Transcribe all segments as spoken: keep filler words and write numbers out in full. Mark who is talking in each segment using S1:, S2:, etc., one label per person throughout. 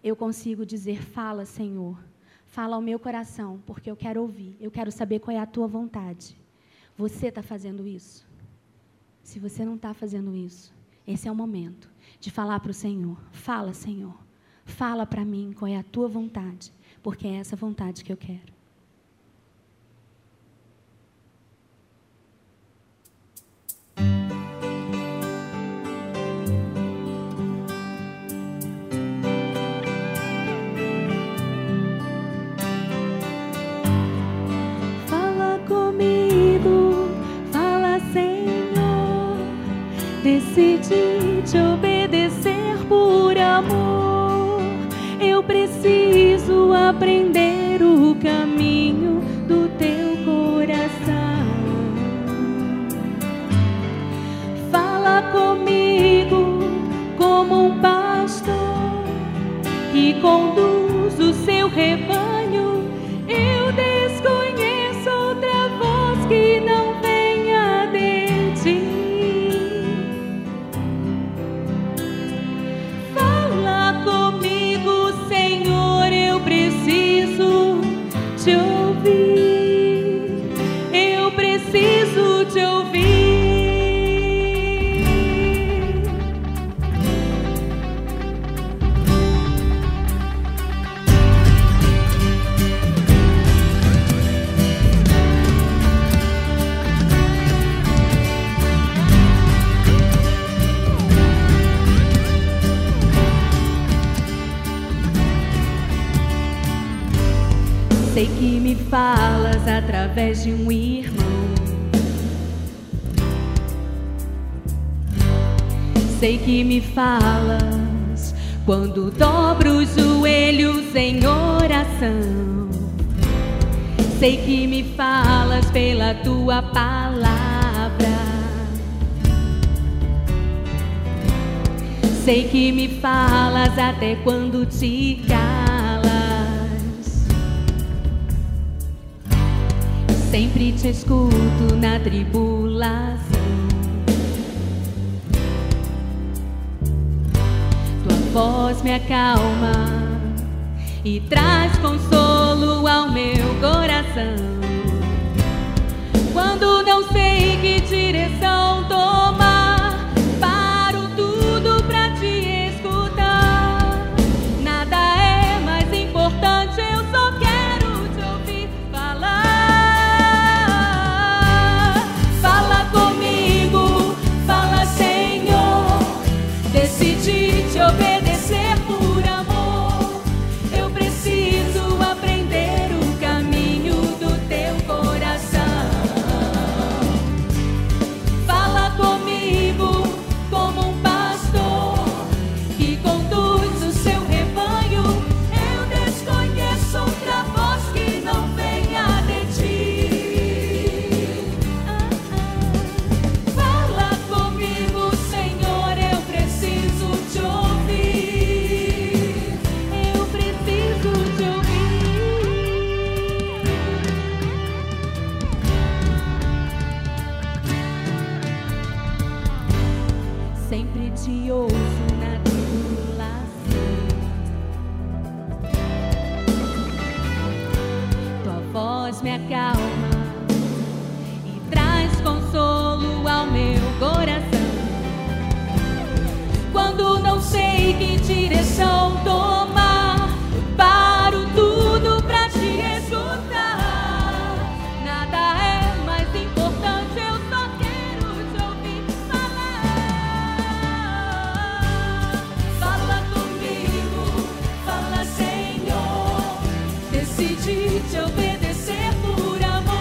S1: eu consigo dizer: fala, Senhor, fala ao meu coração, porque eu quero ouvir, eu quero saber qual é a tua vontade. Você está fazendo isso? Se você não está fazendo isso, esse é o momento de falar para o Senhor: fala, Senhor, fala para mim qual é a tua vontade, porque é essa vontade que eu quero.
S2: Decidi te obedecer por amor. Eu preciso aprender o caminho do teu coração. Fala comigo como um pastor que conduz o seu rebanho. Eu desconheço outra voz que não venha de ti. Te ouvir, eu preciso te ouvir. Sei que me falas através de um irmão. Sei que me falas quando dobro os joelhos em oração. Sei que me falas pela tua palavra. Sei que me falas até quando te calas. Sempre te escuto na tribulação. Tua voz me acalma e traz consolo ao meu coração. Quando não sei que direção tomar, paro tudo pra te escutar. Nada é mais importante, eu só quero te ouvir falar. Decidi te obedecer por amor. Eu preciso aprender o caminho do teu coração. Fala comigo como um pastor que conduz o seu rebanho. Eu desconheço outra voz que não venha de ti. Ah, ah. Fala comigo, Senhor, eu preciso te ouvir. Eu preciso te ouvir. Sempre te ouço na tribulação. Tua voz me acalma e traz consolo ao meu coração. Quando não sei que direção tomar, paro tudo pra te escutar. Nada é mais importante, eu só quero te ouvir falar. Fala comigo, fala, Senhor. Decidi te obedecer por amor.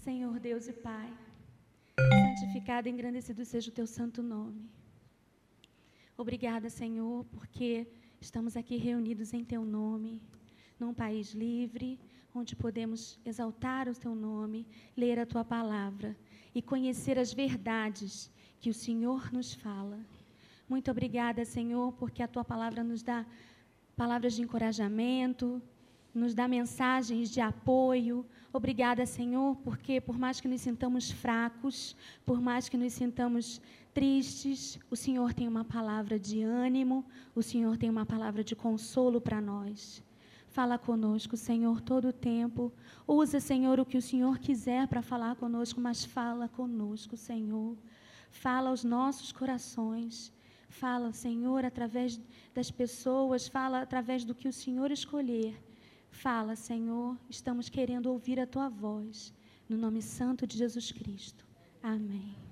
S1: Senhor Deus e Pai, santificado e engrandecido seja o teu santo nome. Obrigada, Senhor, porque estamos aqui reunidos em teu nome, num país livre, onde podemos exaltar o teu nome, ler a tua palavra e conhecer as verdades que o Senhor nos fala. Muito obrigada, Senhor, porque a tua palavra nos dá palavras de encorajamento, nos dá mensagens de apoio. Obrigada, Senhor, porque por mais que nos sintamos fracos, por mais que nos sintamos tristes, o Senhor tem uma palavra de ânimo, o Senhor tem uma palavra de consolo para nós. Fala conosco, Senhor, todo o tempo. Usa, Senhor, o que o Senhor quiser para falar conosco, mas fala conosco, Senhor. Fala aos nossos corações. Fala, Senhor, através das pessoas, fala através do que o Senhor escolher. Fala, Senhor, estamos querendo ouvir a tua voz. No nome santo de Jesus Cristo. Amém.